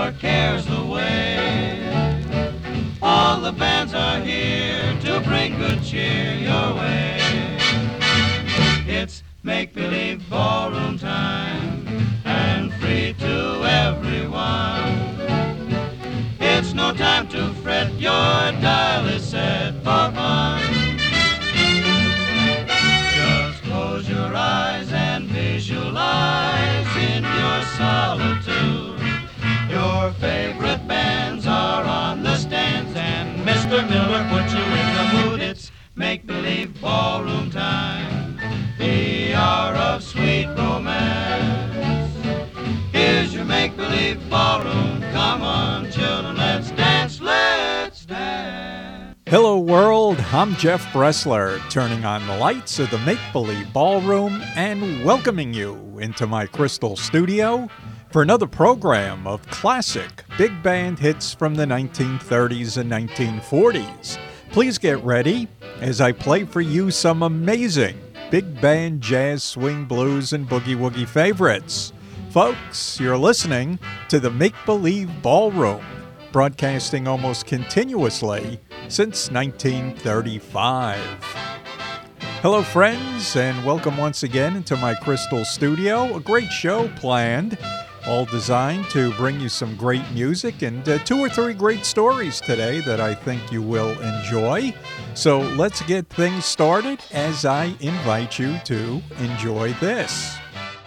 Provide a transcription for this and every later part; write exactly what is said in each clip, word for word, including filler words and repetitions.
your cares away. All the bands are here to bring good cheer your way. It's make-believe ballroom time and free to everyone. It's no time to fret, your dial is set for fun. Just close your eyes and visualize in your solitude. Your favorite bands are on the stands and Mister Miller put you in the mood. It's make-believe ballroom time, the hour of sweet romance. Here's your make-believe ballroom. Come on, children, let's dance, let's dance. Hello, world. I'm Jeff Bressler, turning on the lights of the Make-Believe Ballroom and welcoming you into my crystal studio for another program of classic big band hits from the nineteen thirties and nineteen forties. Please get ready as I play for you some amazing big band jazz, swing, blues, and boogie-woogie favorites. Folks, you're listening to the Make-Believe Ballroom, broadcasting almost continuously since nineteen thirty-five. Hello, friends, and welcome once again into my crystal studio. A great show planned, all designed to bring you some great music and uh, two or three great stories today that I think you will enjoy. So let's get things started as I invite you to enjoy this.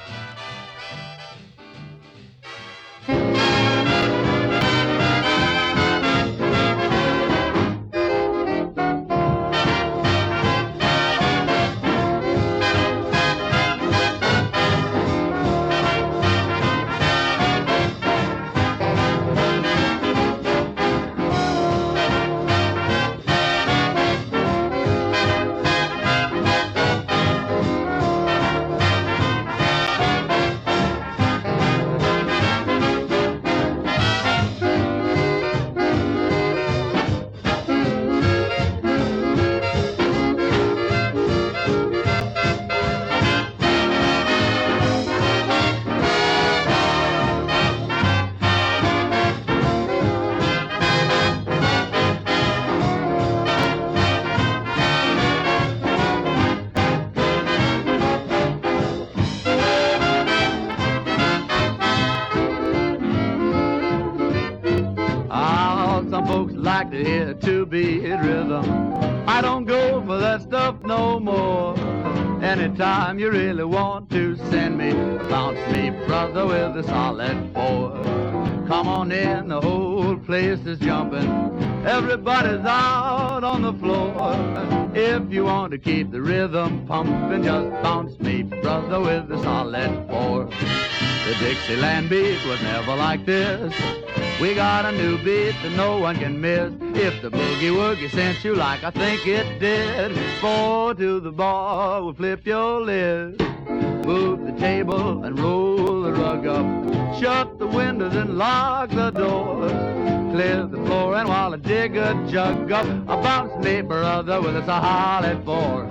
Like to hear two-beat rhythm. I don't go for that stuff no more. Anytime you really want to send me, bounce me, brother, with a solid four. Come on in, the whole place is jumping. Everybody's out on the floor. If you want to keep the rhythm pumping, just bounce me, brother, with a solid four. The Dixieland beat was never like this. We got a new beat that no one can miss. If the boogie-woogie sent you like I think it did, four to the bar will flip your lid. Move the table and roll the rug up. Shut the windows and lock the door. Clear the floor and while I dig a jug up, I bounce me, brother, with a solid four.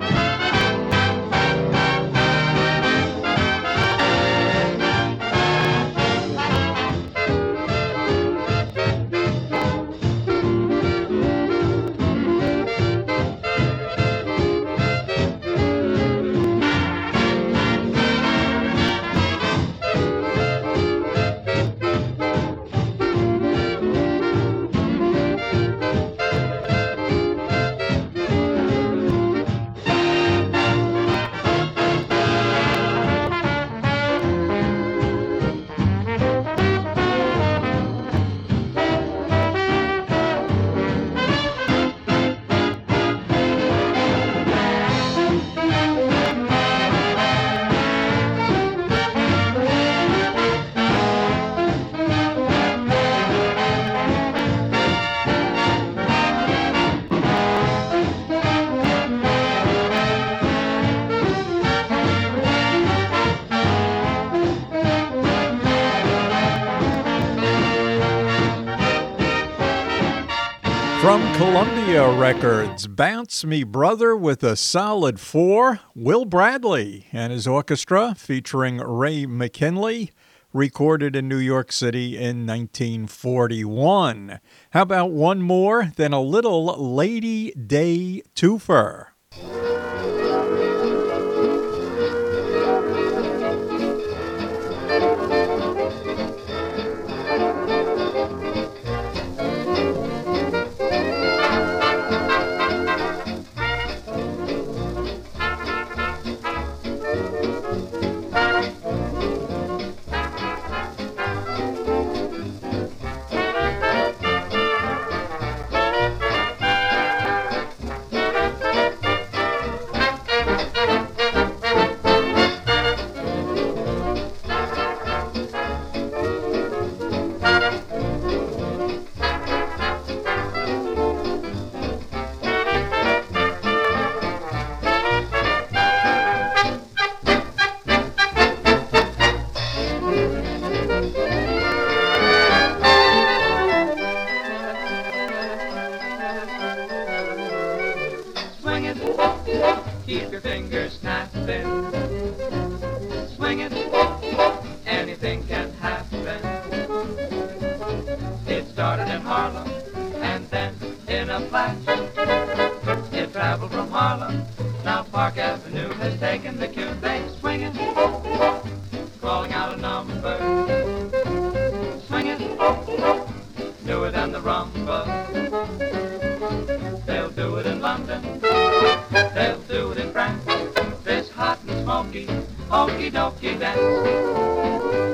From Columbia Records, Bounce Me Brother with a solid four, Will Bradley and his orchestra featuring Ray McKinley, recorded in New York City in nineteen forty-one. How about one more, then a little Lady Day twofer? Keep your fingers snapping. Swing it, anything can happen. It started in Harlem, and then in a flash, it traveled from Harlem. Now Park Avenue has taken the cue. They swing it, calling out a number. Swing it, newer than the rumba. They'll do it in London, they'll do it in France. This hot and smoky, okey dokey dance.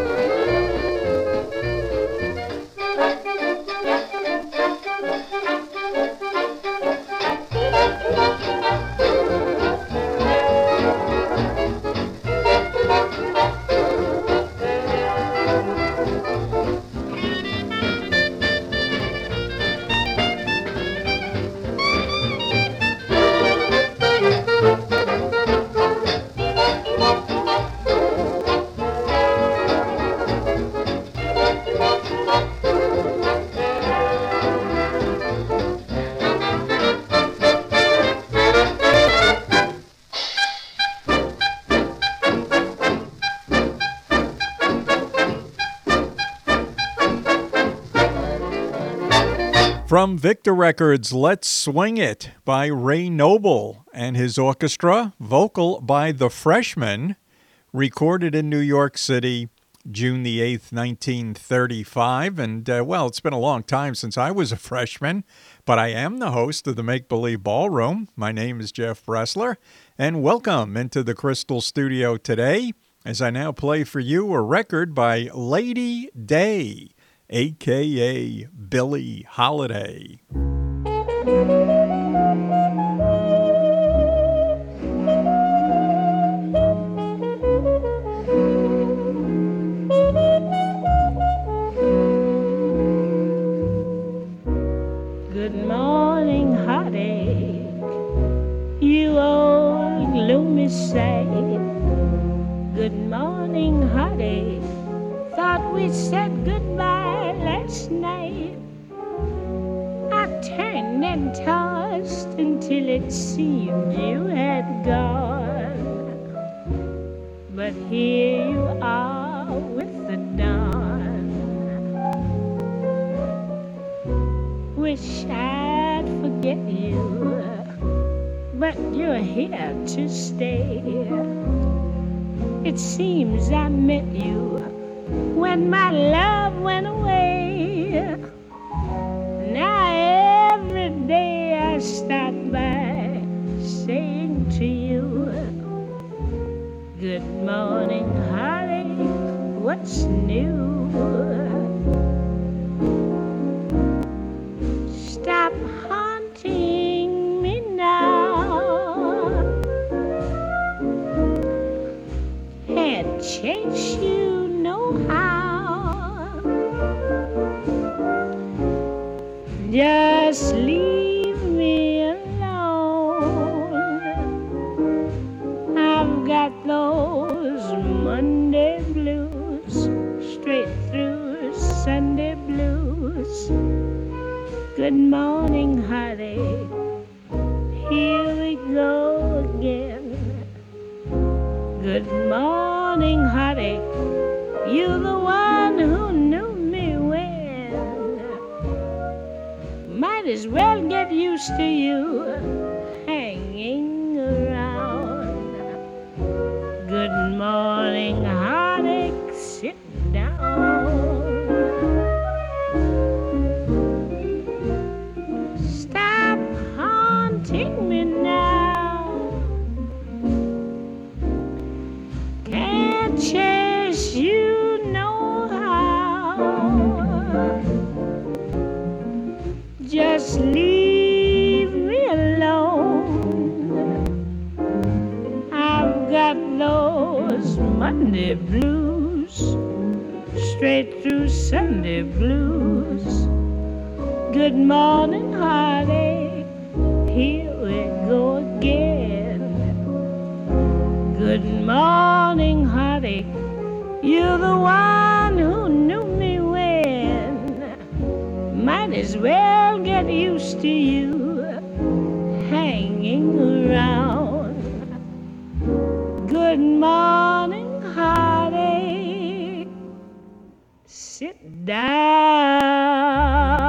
From Victor Records, Let's Swing It by Ray Noble and his orchestra, vocal by The Freshmen, recorded in New York City, June the eighth, nineteen thirty-five. And, uh, well, it's been a long time since I was a freshman, but I am the host of the Make Believe Ballroom. My name is Jeff Bressler, and welcome into the Crystal Studio today as I now play for you a record by Lady Day, a k a. Billie Holiday. Good morning, heartache, you old gloomy sight. Good morning, heartache, thought we said goodbye last night. I turned and tossed until it seemed you had gone. But here you are with the dawn. Wish I'd forget you, but you're here to stay. It seems I met you when my love went away. Now every day I stop by saying to you, good morning, heartache, what's new? Stop haunting me now. Can't chase you no how. Just leave me alone. I've got those Monday blues, straight through Sunday blues. Good morning, heartache, here we go again. Good morning, heartache, you you're the one who knew me when. Might as well get used to you hanging around. Good morning, heartache, sit down. Stop haunting me now. Can't chase you no how. Just leave me alone. I've got those Monday blues, straight through Sunday blues. Good morning, heartache, here we go again. Good morning, heartache, you're the one who knew me when. Might as well get used to you hanging around. Good morning, heartache, sit down.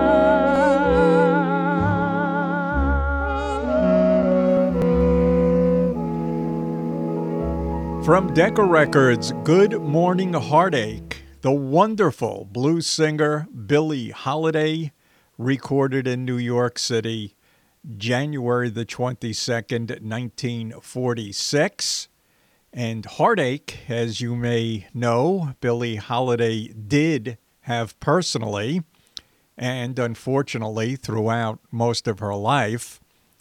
From Decca Records' Good Morning Heartache, the wonderful blues singer Billie Holiday, recorded in New York City, January the twenty-second, nineteen forty-six. And heartache, as you may know, Billie Holiday did have personally, and unfortunately throughout most of her life.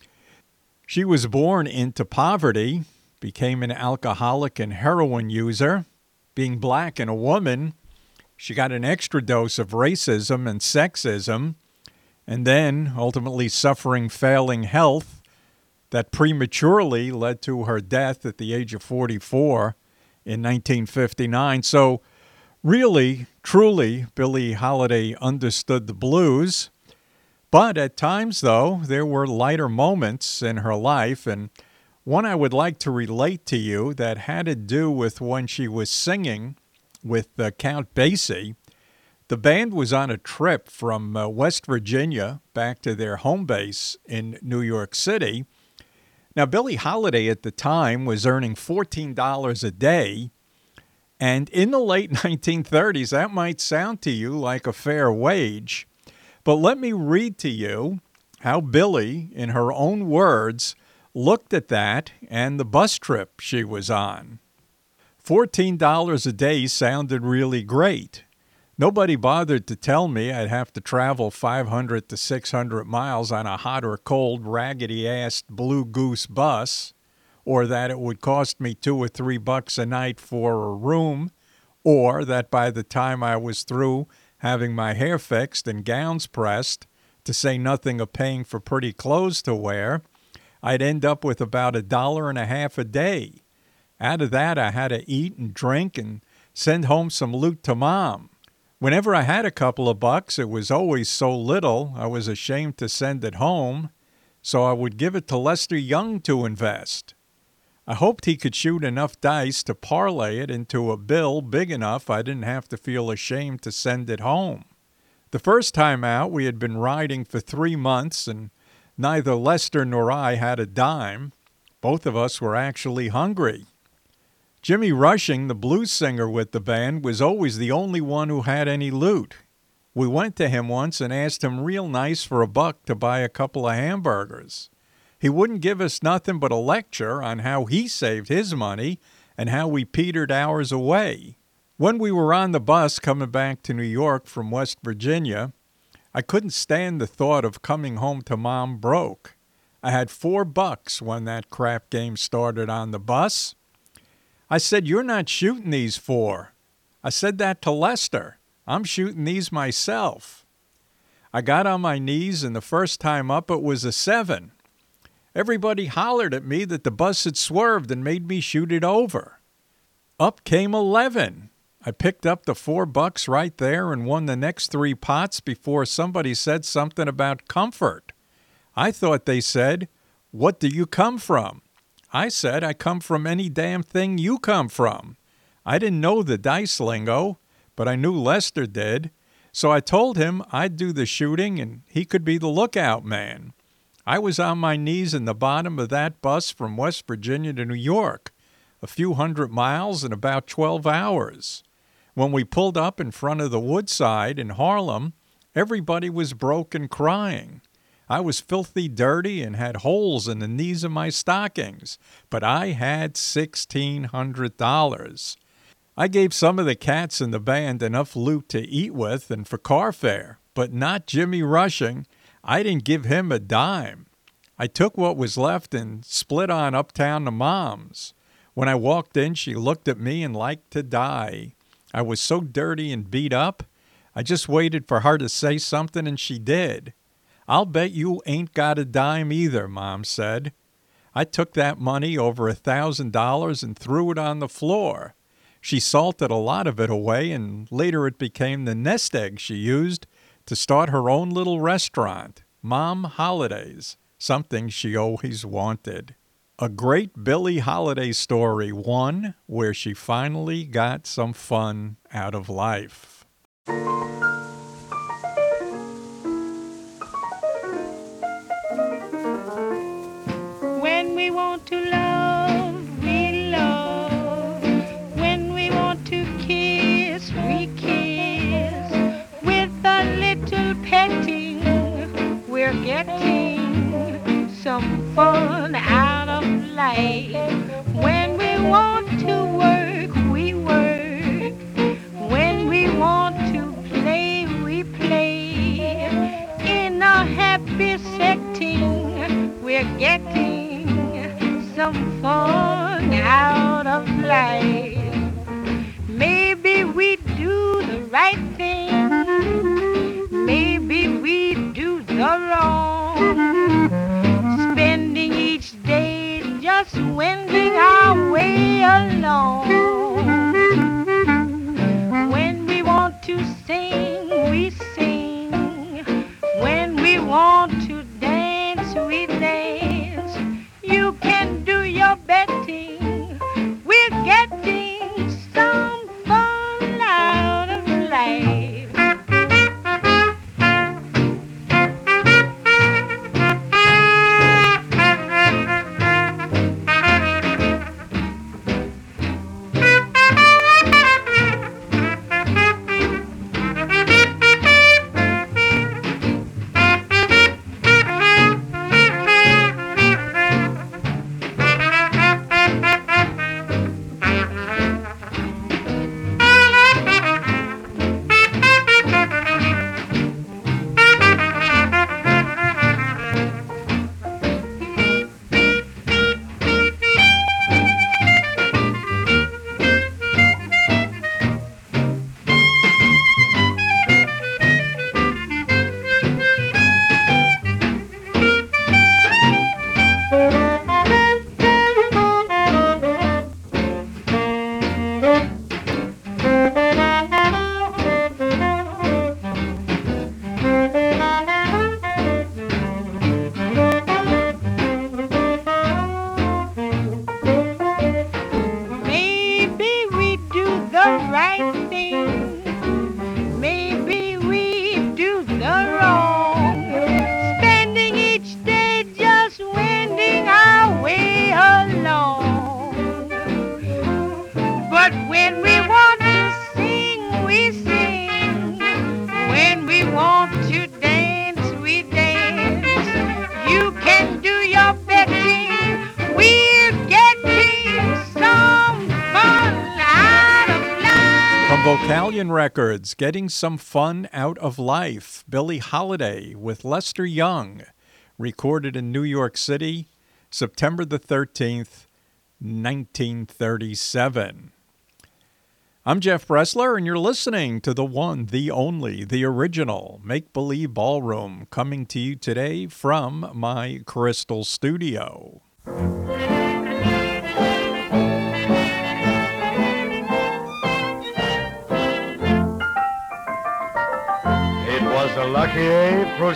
She was born into poverty, became an alcoholic and heroin user. Being black and a woman, she got an extra dose of racism and sexism, and then ultimately suffering failing health that prematurely led to her death at the age of forty-four in nineteen fifty-nine. So really, truly, Billie Holiday understood the blues. But at times, though, there were lighter moments in her life, and one I would like to relate to you that had to do with when she was singing with uh, Count Basie. The band was on a trip from uh, West Virginia back to their home base in New York City. Now, Billie Holiday at the time was earning fourteen dollars a day, and in the late nineteen thirties, that might sound to you like a fair wage. But let me read to you how Billie, in her own words, looked at that and the bus trip she was on. fourteen dollars a day sounded really great. Nobody bothered to tell me I'd have to travel five hundred to six hundred miles on a hot or cold, raggedy-assed Blue Goose bus, or that it would cost me two or three bucks a night for a room, or that by the time I was through having my hair fixed and gowns pressed, to say nothing of paying for pretty clothes to wear, I'd end up with about a dollar and a half a day. Out of that, I had to eat and drink and send home some loot to Mom. Whenever I had a couple of bucks, it was always so little I was ashamed to send it home, so I would give it to Lester Young to invest. I hoped he could shoot enough dice to parlay it into a bill big enough I didn't have to feel ashamed to send it home. The first time out, we had been riding for three months, and neither Lester nor I had a dime. Both of us were actually hungry. Jimmy Rushing, the blues singer with the band, was always the only one who had any loot. We went to him once and asked him real nice for a buck to buy a couple of hamburgers. He wouldn't give us nothing but a lecture on how he saved his money and how we petered ours away. When we were on the bus coming back to New York from West Virginia, I couldn't stand the thought of coming home to Mom broke. I had four bucks when that crap game started on the bus. I said, "You're not shooting these for." I said that to Lester. "I'm shooting these myself." I got on my knees, and the first time up it was a seven. Everybody hollered at me that the bus had swerved and made me shoot it over. Up came eleven. I picked up the four bucks right there and won the next three pots before somebody said something about comfort. I thought they said, "What do you come from?" I said, "I come from any damn thing you come from." I didn't know the dice lingo, but I knew Lester did, so I told him I'd do the shooting and he could be the lookout man. I was on my knees in the bottom of that bus from West Virginia to New York, a few hundred miles in about twelve hours. When we pulled up in front of the Woodside in Harlem, everybody was broke and crying. I was filthy dirty and had holes in the knees of my stockings, but I had sixteen hundred dollars. I gave some of the cats in the band enough loot to eat with and for car fare, but not Jimmy Rushing. I didn't give him a dime. I took what was left and split on uptown to Mom's. When I walked in, she looked at me and liked to die. I was so dirty and beat up, I just waited for her to say something and she did. I'll bet you ain't got a dime either, Mom said. I took that money, over a thousand dollars, and threw it on the floor. She salted a lot of it away, and later it became the nest egg she used to start her own little restaurant, Mom Holidays, something she always wanted. A great Billie Holiday story, one where she finally got some fun out of life. When we want to love, we love. When we want to kiss, we kiss. With a little petting, we're getting some fun out of life. When we want to work, we work. When we want to play, we play. In a happy setting, we're getting some fun out of life. Maybe we do the right thing. Maybe we do the wrong. Spending each day just wending our way along. When we want to sing, we sing. When we want to dance, we dance. You can do your betting. We're getting some fun out of life. Vocalion Records, Getting Some Fun Out of Life, Billie Holiday with Lester Young, recorded in New York City, September the thirteenth, nineteen thirty-seven. I'm Jeff Bressler, and you're listening to the one, the only, the original Make Believe Ballroom, coming to you today from my Crystal Studio. It was a lucky April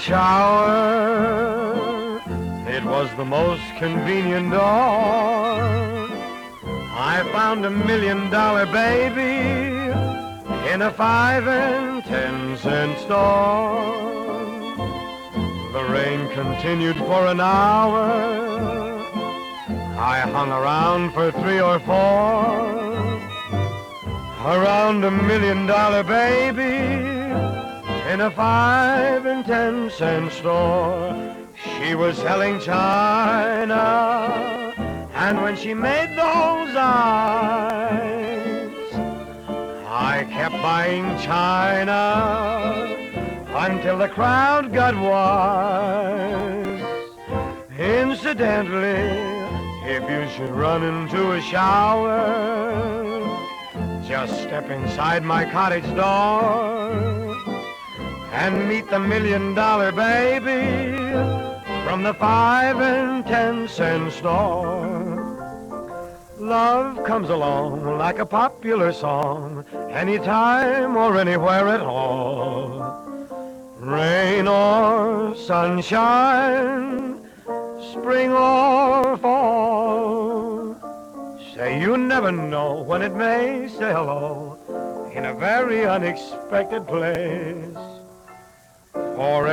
shower. It was the most convenient dawn. I found a million dollar baby in a five and ten cent store. The rain continued for an hour. I hung around for three or four. Around a million dollar baby in a five and ten cent store. She was selling china, and when she made those eyes, I kept buying china until the crowd got wise. Incidentally, if you should run into a shower, just step inside my cottage door and meet the million dollar baby from the five and ten cent store. Love comes along like a popular song, anytime or anywhere at all. Rain or sunshine, spring or fall. Say you never know when it may say hello in a very unexpected place. For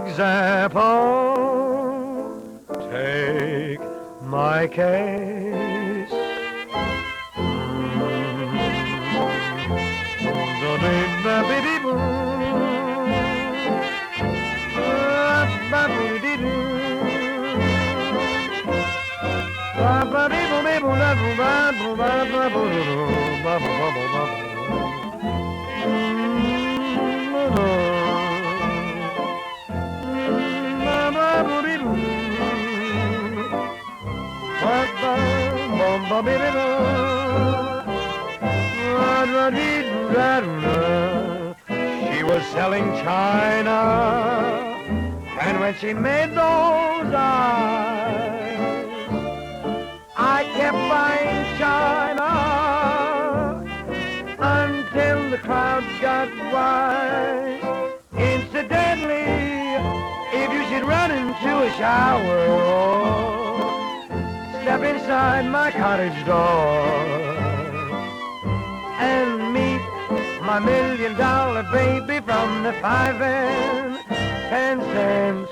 example, take my case. She was selling china, and when she made those eyes, I kept buying china until the crowd got wise. Incidentally, if you should run into a shower, step inside my cottage door and meet my million dollar baby from the five and ten cent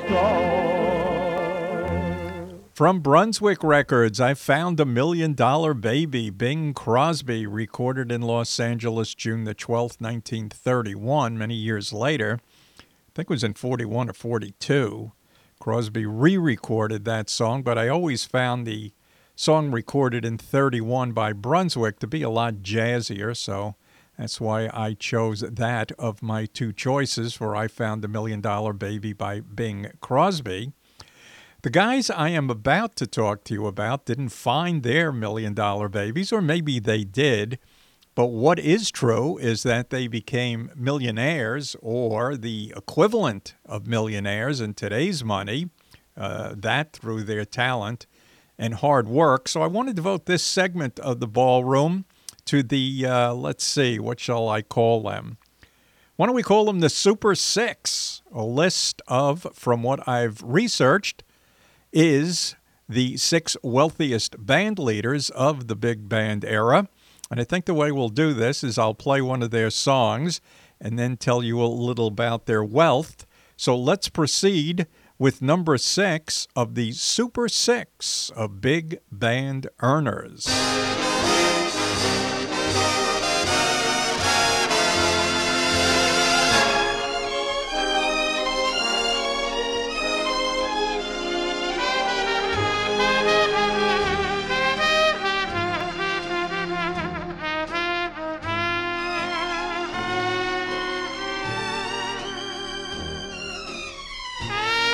store. From Brunswick Records, I Found a Million Dollar Baby, Bing Crosby, recorded in Los Angeles June the twelfth, nineteen thirty-one, many years later. I think it was in forty-one or forty-two. Crosby re-recorded that song, but I always found the song recorded in thirty-one by Brunswick to be a lot jazzier, so that's why I chose that of my two choices for I Found a Million Dollar Baby by Bing Crosby. The guys I am about to talk to you about didn't find their million-dollar babies, or maybe they did, but what is true is that they became millionaires, or the equivalent of millionaires in today's money, uh, that through their talent and hard work. So I want to devote this segment of the ballroom to the, uh, let's see, what shall I call them? Why don't we call them the Super Six? A list of, from what I've researched, is the six wealthiest band leaders of the big band era. And I think the way we'll do this is I'll play one of their songs and then tell you a little about their wealth. So let's proceed with number six of the Super Six of big band earners.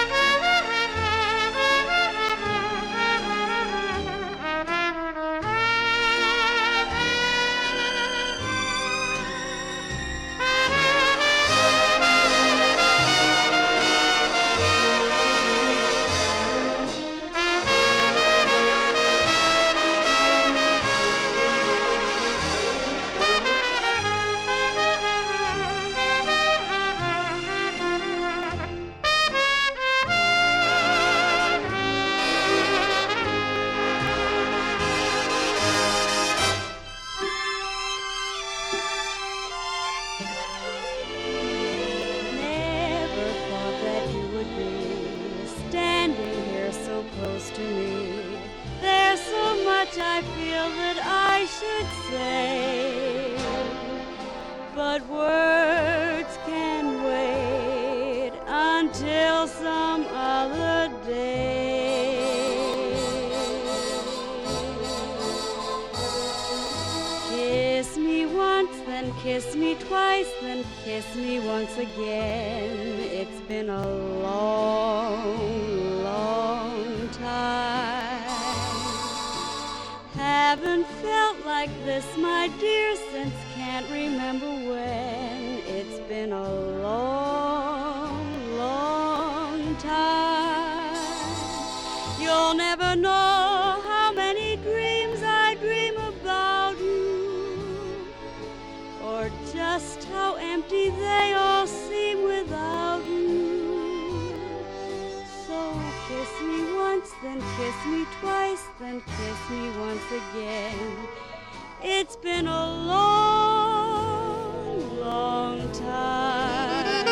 Thank you. so close to me. There's so much I feel that I should say, but words can wait until some other day. Kiss me once, then kiss me twice, then kiss me once again. It's been a long, long time. Haven't felt like this, my dear, since can't remember when. It's been a long, long time. You'll never know how many dreams I dream about you, or just how empty they all seem without you. So kiss me once, then kiss me twice, then kiss me once again. It's been a long, long time.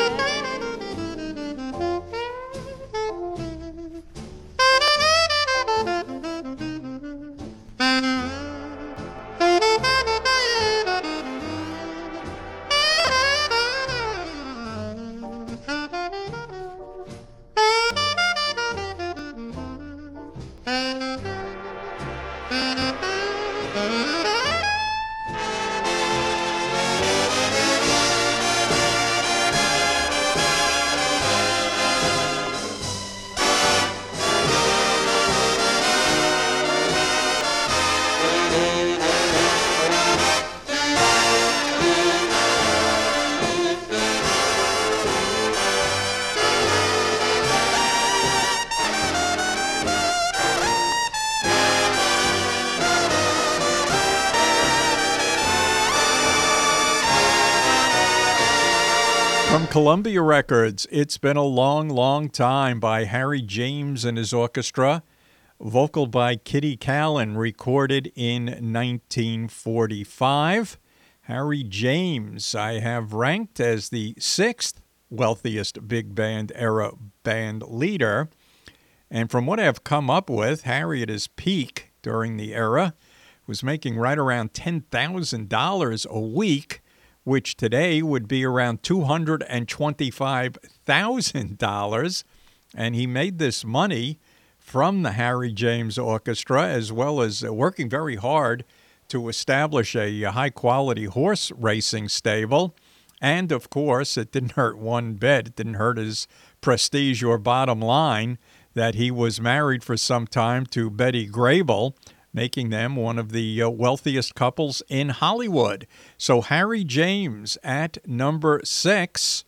From Columbia Records, It's Been a Long, Long Time by Harry James and his orchestra, vocal by Kitty Kallen, recorded in nineteen forty-five. Harry James I have ranked as the sixth wealthiest big band era band leader. And from what I've come up with, Harry at his peak during the era was making right around ten thousand dollars a week, which today would be around two hundred twenty-five thousand dollars. And he made this money from the Harry James Orchestra, as well as working very hard to establish a high-quality horse racing stable. And, of course, it didn't hurt one bit. It didn't hurt his prestige or bottom line that he was married for some time to Betty Grable, making them one of the uh, wealthiest couples in Hollywood. So Harry James at number six.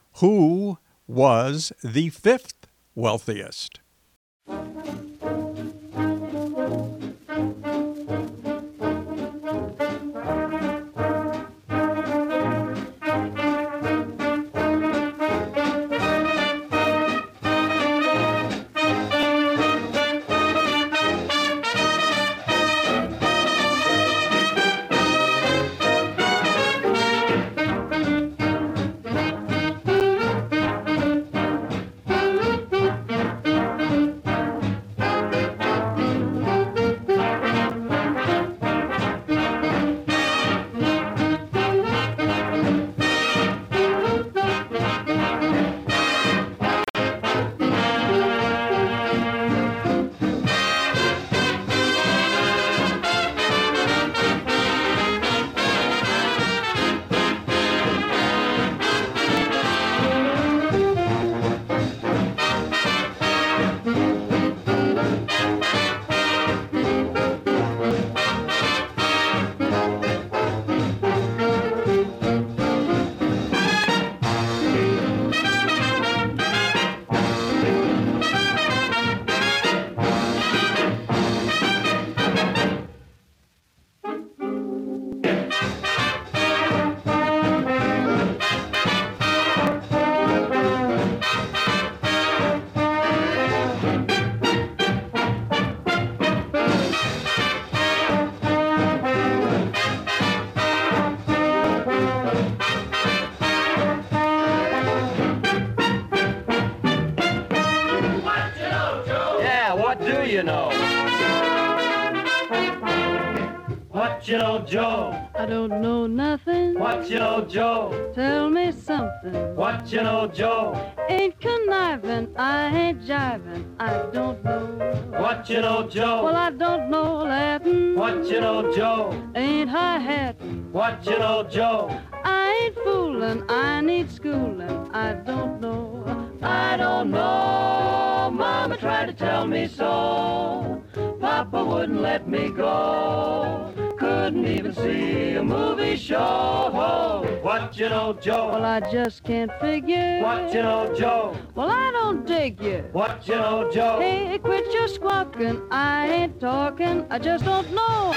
Who was the fifth wealthiest? What you know, Joe? I don't know nothing. What you know, Joe? Tell me something. What you know, Joe? Ain't conniving, I ain't jiving, I don't know. What you know, Joe? Well, I don't know Latin. What you know, Joe? Ain't hi-hatting. What you know, Joe? I ain't fooling, I need schooling, I don't know. I don't know. Mama tried to tell me so. Papa wouldn't let me go. Couldn't even see a movie show. What you know, Joe? Well, I just can't figure. What you know, Joe? Well, I don't dig you. What you know, Joe? Hey, quit your squawking. I ain't talking. I just don't know.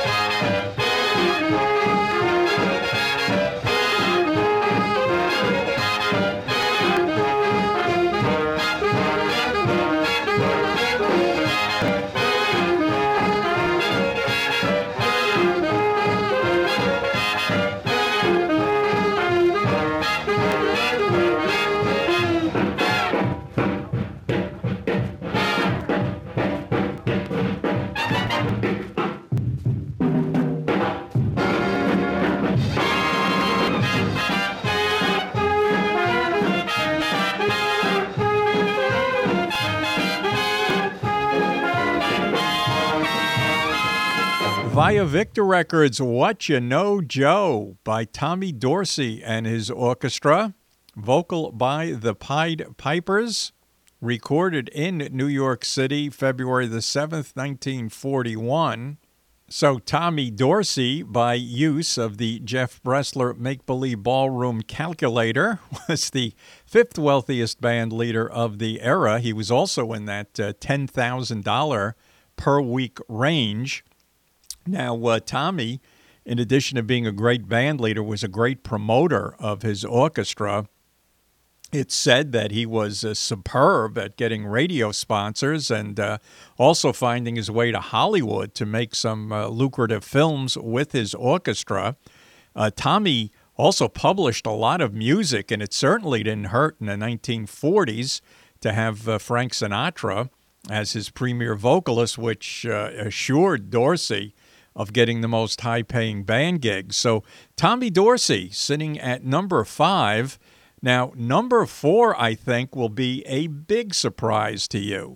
Via Victor Records, What You Know, Joe, by Tommy Dorsey and his orchestra, vocal by the Pied Pipers, recorded in New York City, February the seventh, nineteen forty-one. So Tommy Dorsey, by use of the Jeff Bressler Make-Believe Ballroom Calculator, was the fifth wealthiest band leader of the era. He was also in that uh, ten thousand dollars per week range. Now, uh, Tommy, in addition to being a great band leader, was a great promoter of his orchestra. It's said that he was uh, superb at getting radio sponsors and uh, also finding his way to Hollywood to make some uh, lucrative films with his orchestra. Uh, Tommy also published a lot of music, and it certainly didn't hurt in the nineteen forties to have uh, Frank Sinatra as his premier vocalist, which uh, assured Dorsey of getting the most high-paying band gigs. So Tommy Dorsey sitting at number five. Now, number four, I think, will be a big surprise to you.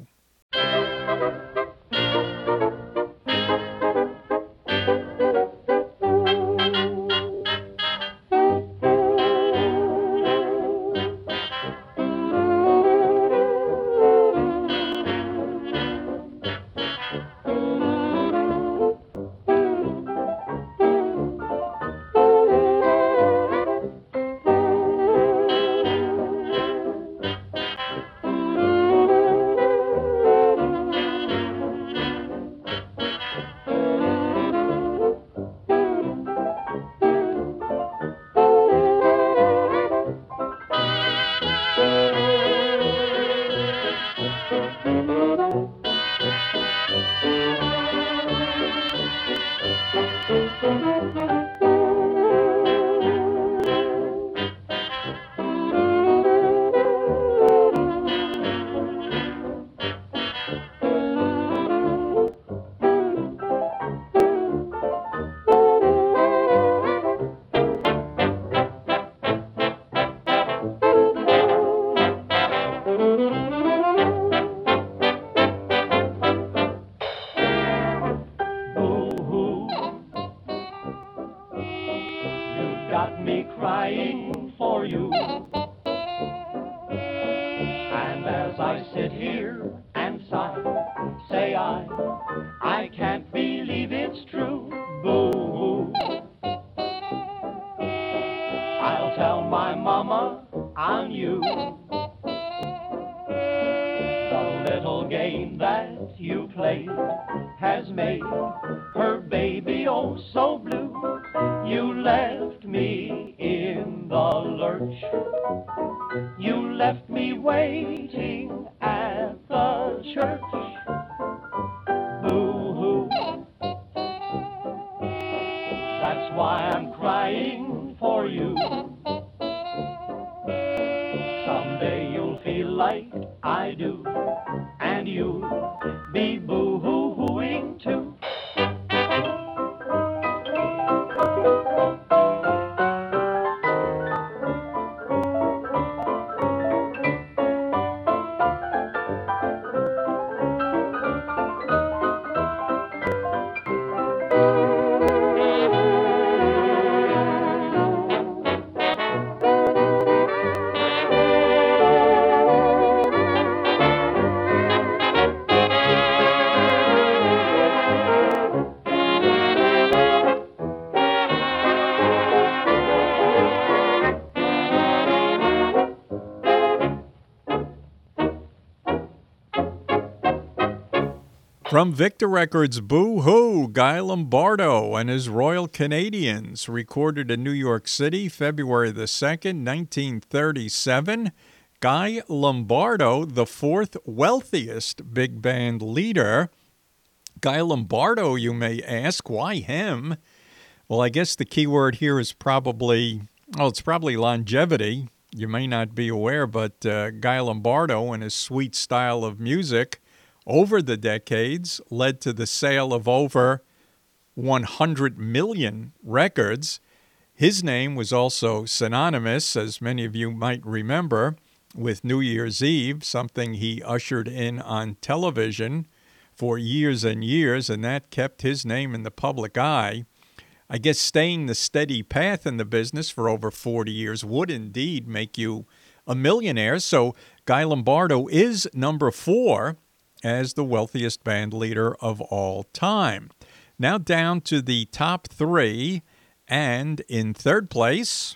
From Victor Records, Boo Hoo, Guy Lombardo and his Royal Canadians, recorded in New York City, February the second, nineteen thirty-seven. Guy Lombardo, the fourth wealthiest big band leader. Guy Lombardo, you may ask, why him? Well, I guess the key word here is probably, well, it's probably longevity. You may not be aware, but uh, Guy Lombardo and his sweet style of music over the decades led to the sale of over one hundred million records. His name was also synonymous, as many of you might remember, with New Year's Eve, something he ushered in on television for years and years, and that kept his name in the public eye. I guess staying the steady path in the business for over forty years would indeed make you a millionaire. So Guy Lombardo is number four as the wealthiest band leader of all time. Now down to the top three, and in third place,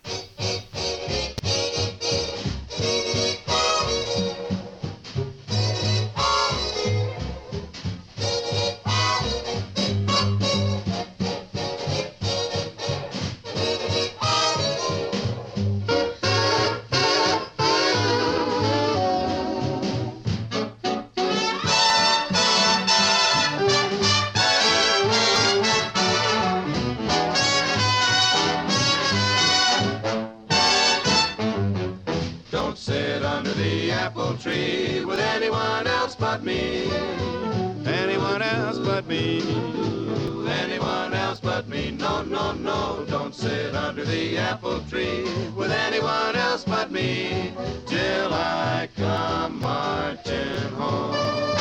tree with anyone else but me. Anyone else but me. Anyone else but me. No, no, no, don't sit under the apple tree with anyone else but me till I come marching home.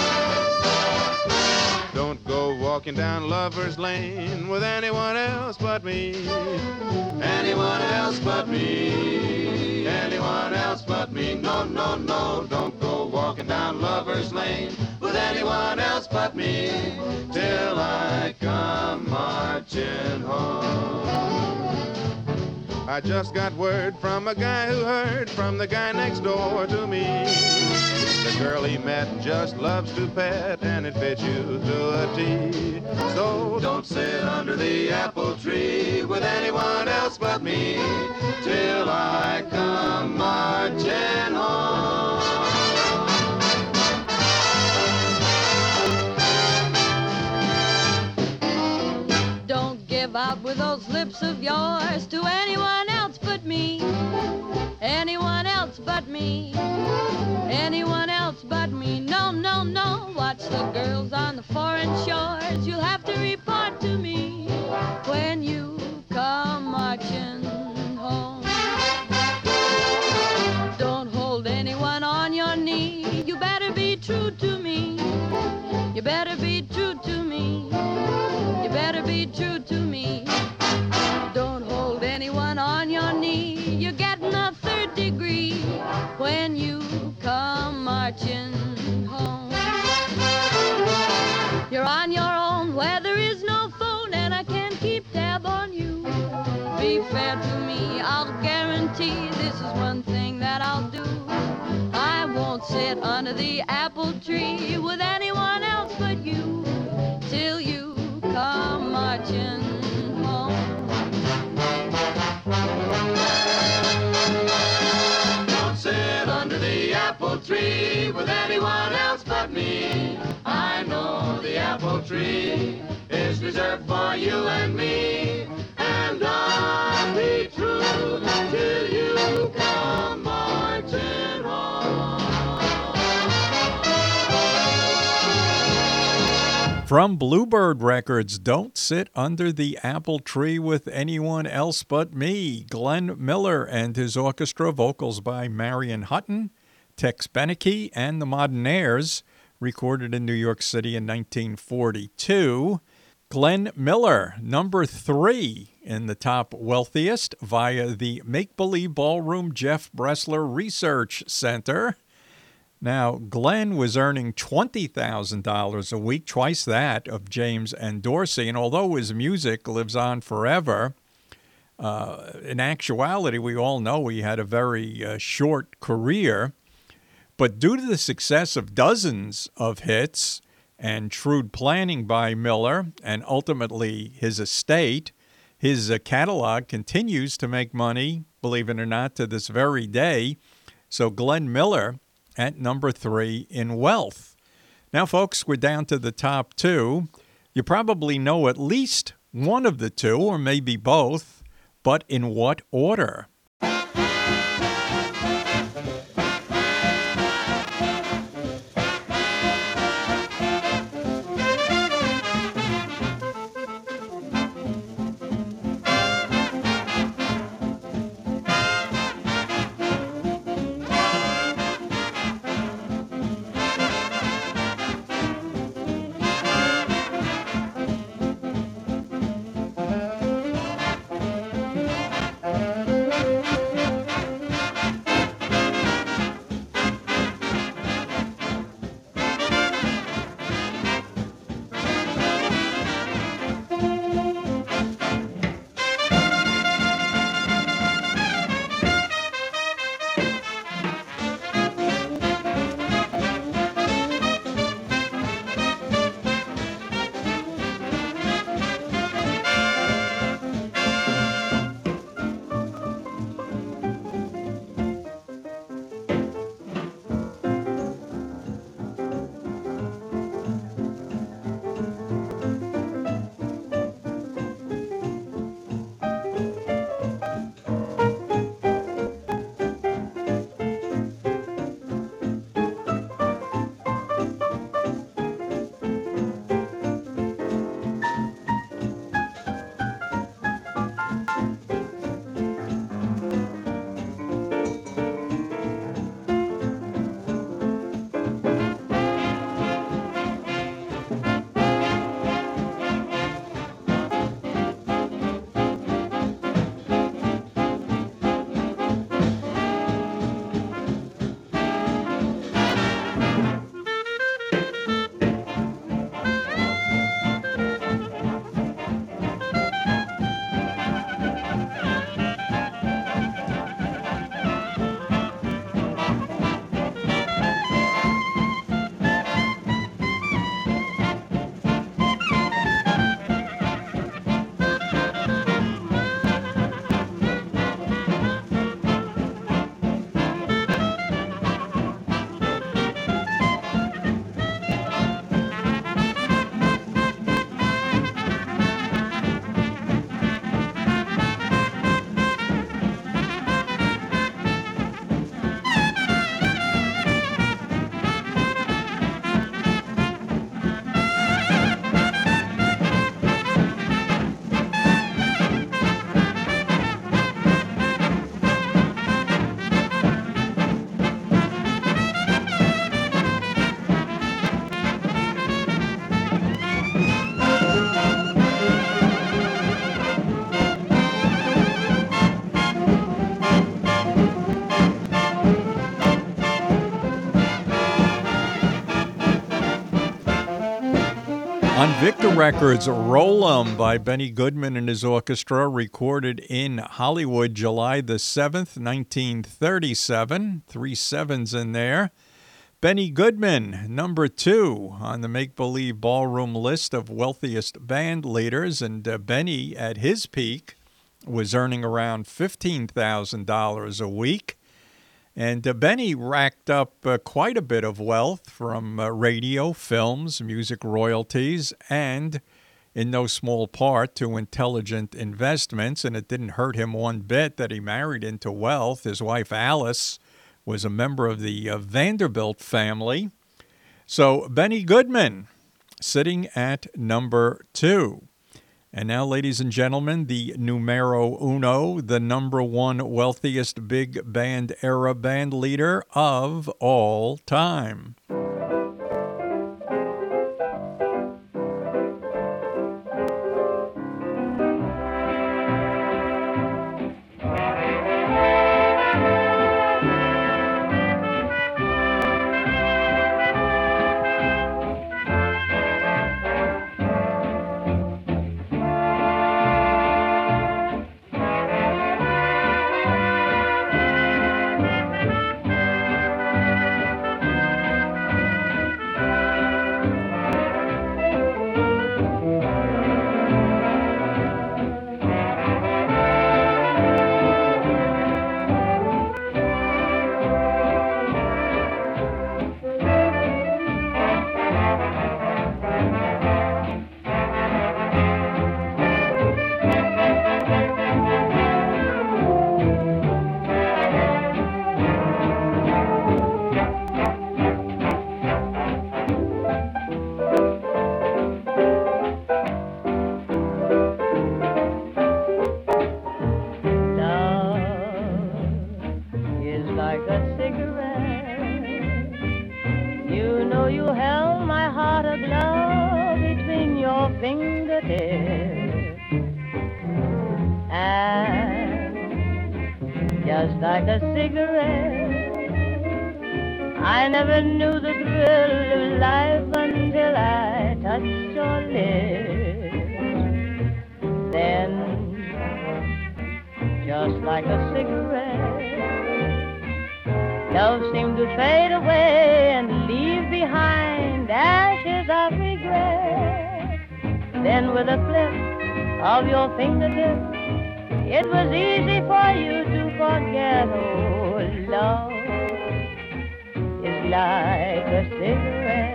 Don't go walking down Lover's Lane with anyone else but me. Anyone else but me. Anyone else but me. No, no, no, don't go walking down Lover's Lane with anyone else but me till I come marching home. I just got word from a guy who heard from the guy next door to me. The girl he met just loves to pet, and it fits you to a T. So don't sit under the apple tree with anyone else but me till I come marching home. Don't give out with those lips of yours to anyone else but me. Anyone else but me. Anyone else but me. No, no, no. Watch the girls on the foreign shores. You'll have to report to me when you come marching home. Don't hold anyone on your knee. You better be true to me. You better be true to me. You better be true to me. Don't hold anyone on your knee. You're getting a third degree when you come marching home. You're on your own where there is no phone, and I can't keep tab on you. Be fair to me, I'll guarantee this is one thing that I'll do. I won't sit under the apple tree with anyone else but you till you come marching home. Don't sit under the apple tree with anyone else but me. I know the apple tree is reserved for you and me, and I'll be true till you come marching home. From Bluebird Records, Don't Sit Under the Apple Tree with Anyone Else But Me. Glenn Miller and his orchestra, vocals by Marion Hutton, Tex Beneke, and the Modernaires, recorded in New York City in nineteen forty-two. Glenn Miller, number three in the top wealthiest via the Make Believe Ballroom Jeff Bressler Research Center. Now, Glenn was earning twenty thousand dollars a week, twice that of James and Dorsey, and although his music lives on forever, uh, in actuality, we all know he had a very uh, short career. But due to the success of dozens of hits and shrewd planning by Miller and ultimately his estate, his uh, catalog continues to make money, believe it or not, to this very day. So Glenn Miller at number three in wealth. Now, folks, we're down to the top two. You probably know at least one of the two, or maybe both, but in what order? On Victor Records, Roll 'Em by Benny Goodman and his orchestra, recorded in Hollywood July the seventh, nineteen thirty-seven. Three sevens in there. Benny Goodman, number two on the Make Believe Ballroom list of wealthiest band leaders, and uh, Benny, at his peak, was earning around fifteen thousand dollars a week. And uh, Benny racked up uh, quite a bit of wealth from uh, radio, films, music royalties, and in no small part to intelligent investments. And it didn't hurt him one bit that he married into wealth. His wife, Alice, was a member of the uh, Vanderbilt family. So Benny Goodman sitting at number two. And now, ladies and gentlemen, the numero uno, the number one wealthiest big band era band leader of all time. cigarette. You know you held my heart aglow between your fingertips. And just like a cigarette, I never knew the thrill of life until I touched your lips. Then, just like a cigarette, love seemed to fade away and leave behind ashes of regret. Then with a flip of your fingertips, it was easy for you to forget. Oh, love is like a cigarette.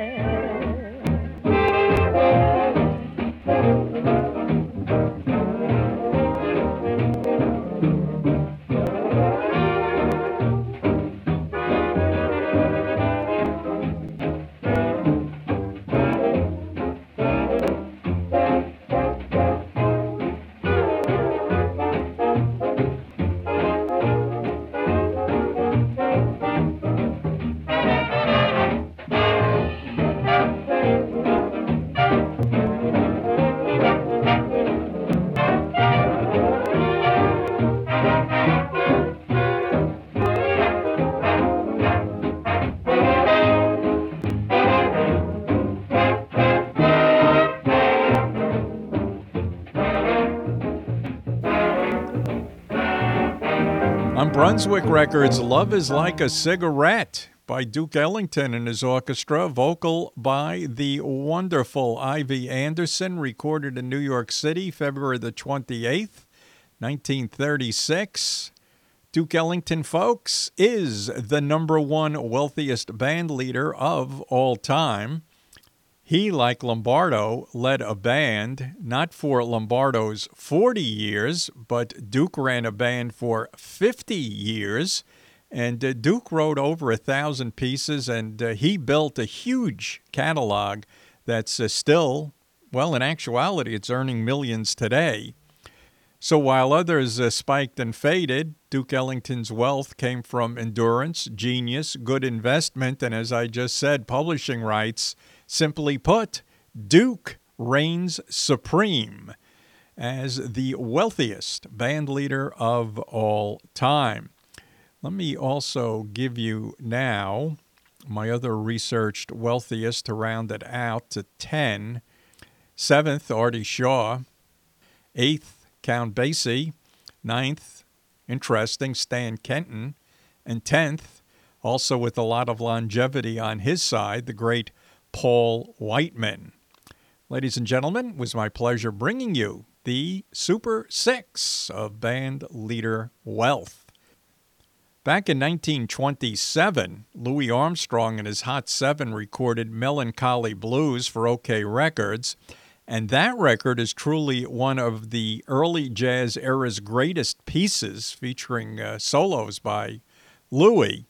Brunswick Records, Love is Like a Cigarette by Duke Ellington and his orchestra, vocal by the wonderful Ivy Anderson, recorded in New York City, February the twenty-eighth, nineteen thirty-six. Duke Ellington, folks, is the number one wealthiest band leader of all time. He, like Lombardo, led a band, not for Lombardo's forty years, but Duke ran a band for fifty years. And uh, Duke wrote over a thousand pieces, and uh, he built a huge catalog that's uh, still, well, in actuality, it's earning millions today. So while others uh, spiked and faded, Duke Ellington's wealth came from endurance, genius, good investment, and as I just said, publishing rights. Simply put, Duke reigns supreme as the wealthiest band leader of all time. Let me also give you now my other researched wealthiest to round it out to ten. Seventh, Artie Shaw. Eighth, Count Basie. Ninth, interesting, Stan Kenton. And tenth, also with a lot of longevity on his side, the great Paul Whiteman. Ladies and gentlemen, it was my pleasure bringing you the Super Six of band leader wealth. Back in nineteen twenty-seven, Louis Armstrong and his Hot Seven recorded Melancholy Blues for OK Records, and that record is truly one of the early jazz era's greatest pieces, featuring uh, solos by Louis.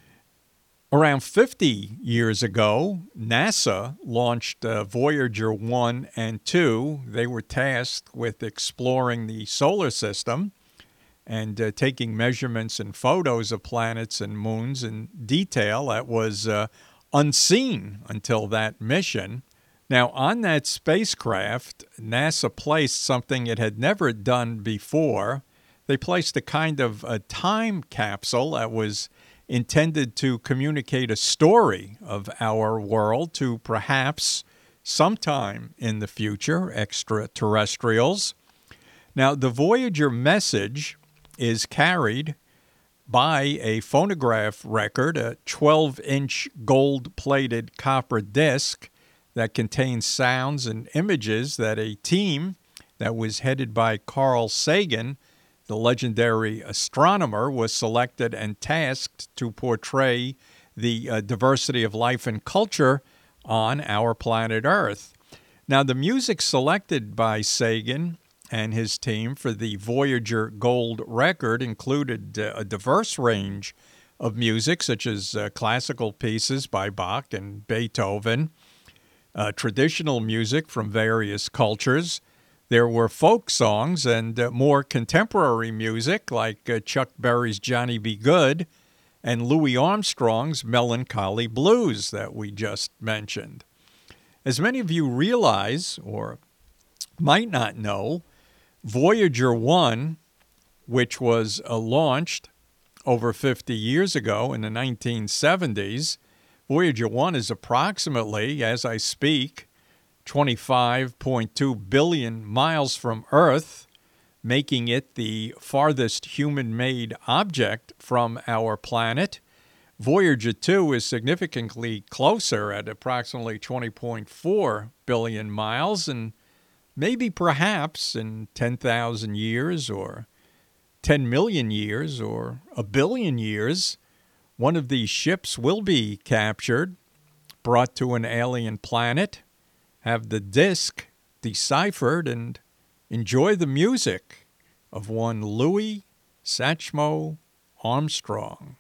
Around fifty years ago, NASA launched uh, Voyager one and two. They were tasked with exploring the solar system and uh, taking measurements and photos of planets and moons in detail that was uh, unseen until that mission. Now, on that spacecraft, NASA placed something it had never done before. They placed a kind of a time capsule that was intended to communicate a story of our world to perhaps sometime in the future extraterrestrials. Now, the Voyager message is carried by a phonograph record, a twelve-inch gold-plated copper disc that contains sounds and images that a team that was headed by Carl Sagan, the legendary astronomer, was selected and tasked to portray the uh, diversity of life and culture on our planet Earth. Now, the music selected by Sagan and his team for the Voyager Gold record included uh, a diverse range of music, such as uh, classical pieces by Bach and Beethoven, uh, traditional music from various cultures. There were folk songs and uh, more contemporary music like uh, Chuck Berry's Johnny B. Good and Louis Armstrong's Melancholy Blues that we just mentioned. As many of you realize, or might not know, Voyager one, which was uh, launched over fifty years ago in the nineteen seventies, Voyager one is approximately, as I speak, twenty-five point two billion miles from Earth, making it the farthest human-made object from our planet. Voyager two is significantly closer at approximately twenty point four billion miles, and maybe perhaps in ten thousand years or ten million years or a billion years, one of these ships will be captured, brought to an alien planet, have the disk deciphered, and enjoy the music of one Louis Satchmo Armstrong.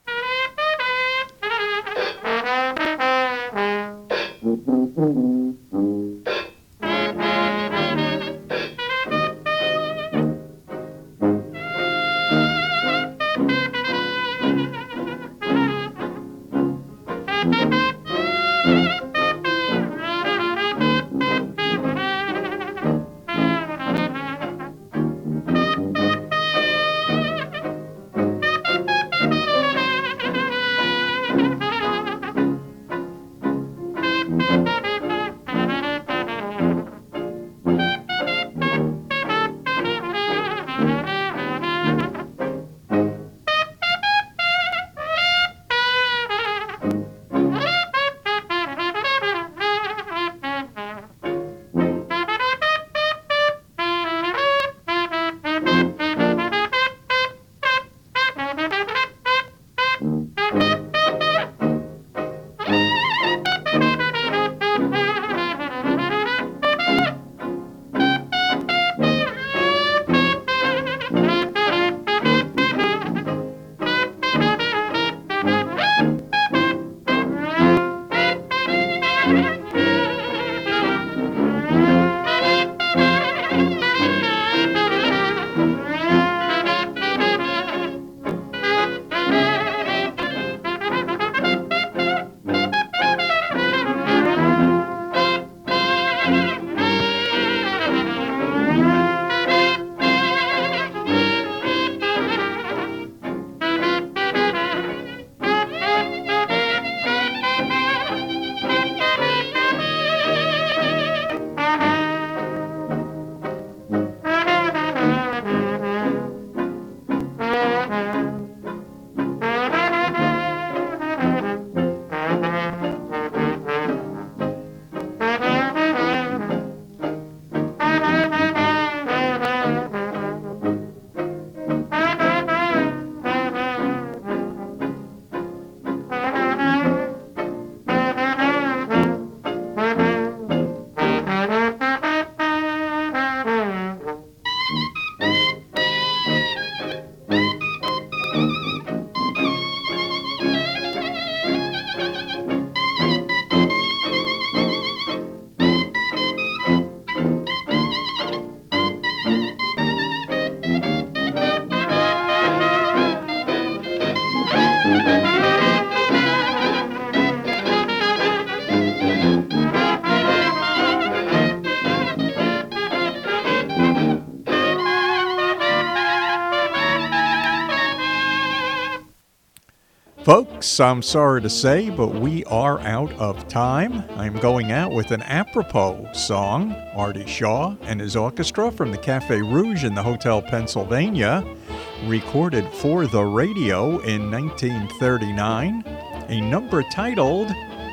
Folks, I'm sorry to say, but we are out of time. I'm going out with an apropos song, Artie Shaw and his orchestra from the Cafe Rouge in the Hotel Pennsylvania, recorded for the radio in nineteen thirty-nine, a number titled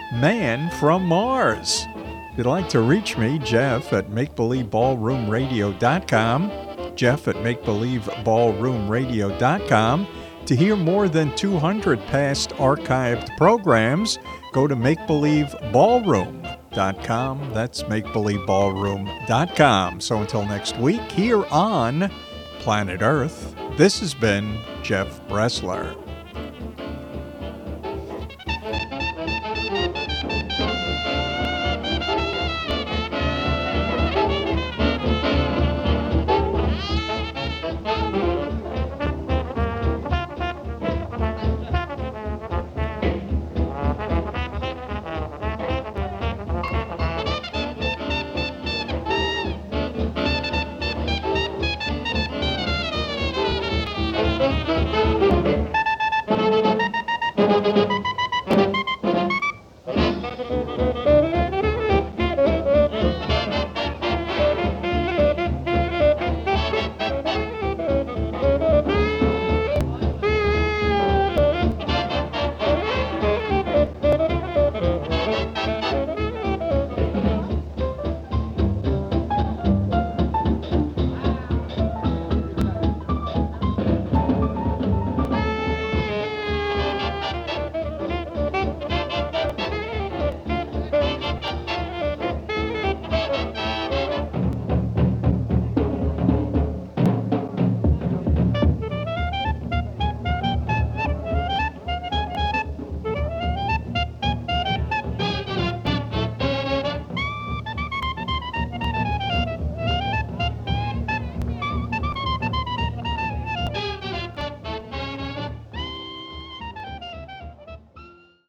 Man from Mars. If you'd like to reach me, Jeff at make believe ballroom radio dot com, Jeff at make believe ballroom radio dot com. To hear more than two hundred past archived programs, go to make believe ballroom dot com. That's make believe ballroom dot com. So until next week, here on Planet Earth, this has been Jeff Bressler.